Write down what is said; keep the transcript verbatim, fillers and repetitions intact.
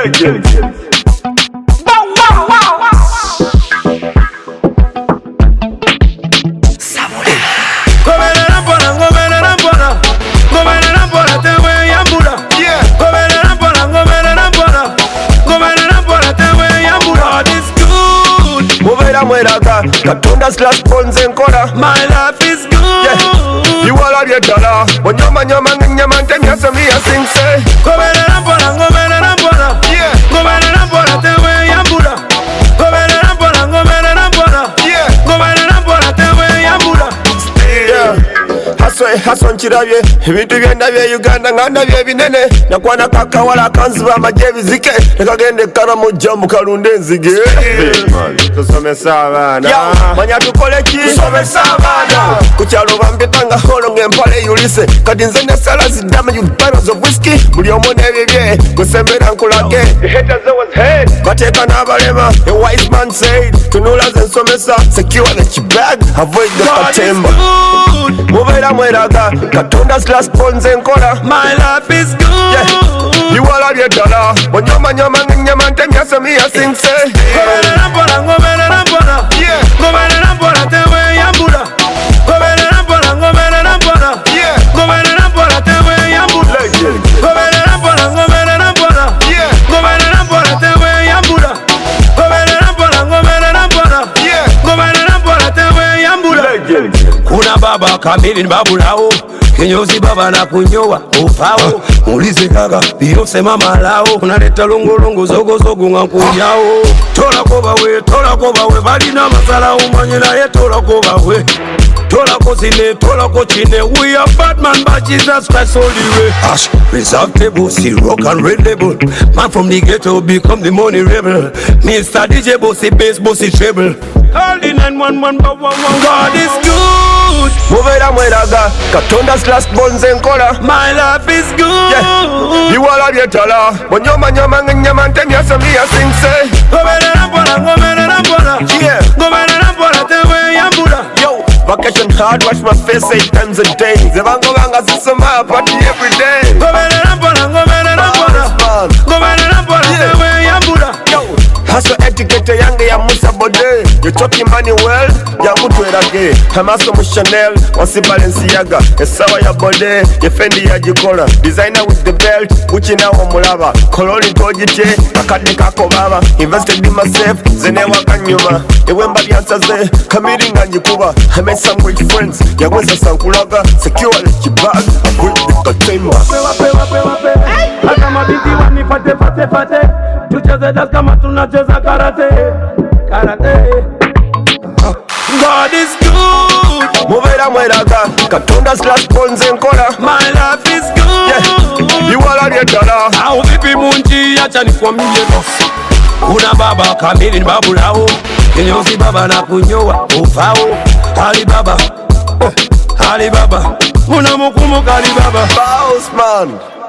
Legend. Katonda's last bones and quarter. My life is good. Yeah. You all have your dollar. When you're man, you're man, and you're man, then you say me, I sing, say. Go better than Pona, go better than Pona. Yeah. Go better than Pona, tell me I'm Buddha. Go better than Pona, go better than Pona. Yeah. Go better than Pona, tell me I'm Buddha. Yeah. Haswe, haswa nchirabye. Ibintu byendabye Uganda ngandabye binene. Nakwana kakawala kanziba amajebi zike. Nekagende karamu jamu kalunde nzige. Tusomesa abana. Manya tukole ki? Tusomesa abana. Kukyalo bampetanga holo ngempale yulise. Kati nze ne sala zidama you barrels of whiskey. Buli omu n'ebibye gusembera nkulage. The haters always hate. Bateka n'abalema. A wise man said. Tunula ze nsomesa. Secure the bag. Avoid the katemba. Mubera mweraga. Katonda's last bones and quarter. My life is good. Yeah. You all have your dollar. When you're man, you're man, and you're man, then you say me, I sing, say. Go better than Pona, go better than Pona. Yeah. Go better than Pona, tell me I'm Buddha. Go better than Pona, go better than Pona. Yeah. Go better than Pona, tell me I'm Buddha. Legend. Go better than Pona, go better than Pona. Yeah. Go better than Pona, tell me I'm Buddha. Go better than Pona, go better than Pona. Yeah. Go better than Pona, tell me I'm Buddha. Legend. Kuna baba kamili babulao. Kinyozi baba na kunyoa ufao. Mulize kaka Beyonce mama lao. Unaleta longo longo zogo zogo ngankuyao. Tola koba we, tola koba we. Balina masala umanye na ye tola koba we. Tola ko zine, tola ko chine. We are Batman but Jesus Christ only way. Ash, reserve table, see rock and red label. Man from the ghetto become the money rebel. Mister D J bossy bass, bossy treble. Call the nine one one, but one one. God is good. Mubera mweraga. Katonda's last bones and quarter. My life is good. Yeah. You all have your dollar. When you're man, you're man, and you're man, then you say me, I sing, say. Go better than Pona, go better than Pona. Yeah. Go better than Pona, tell me I'm Buddha. Yo. Vacation hard, wash my face eight times a day. Zevango vanga sisoma party every day. Go better than Pona, go better than Pona. Go better than Pona, tell me I'm Buddha. Yo. Hustle etiquette yange ya Musa Bode. You talking money well, ya mutu erage. Hamaso mu Chanel, wasi Balenciaga. Esawa ya Bode, ye Fendi ya Jikola. Designer with the belt, uchi na wa mulaba. Kololi tojite, kakadi kako baba. Invested in myself, zene wakanyuma. Ewemba byansaze, kamiri nga njikuba. I met some great friends, ya weza sankulaga. Secure the bag, avoid the katemba. Wape wape wape hata mabiti wani fate fate fate. Tucheze dance kama tunacheza karate. Karate. God is good. Mubera mweraga. Katonda's last bones and quarter. My life is good. Yeah. You all have your dollar. Au vipi munji acha nikwambie boss. Kuna baba kamili ni babu lao. Kinyozi baba na kunyoa ufao. Ali baba. Ali baba. Muna mukumbuka Ali baba. Boss man.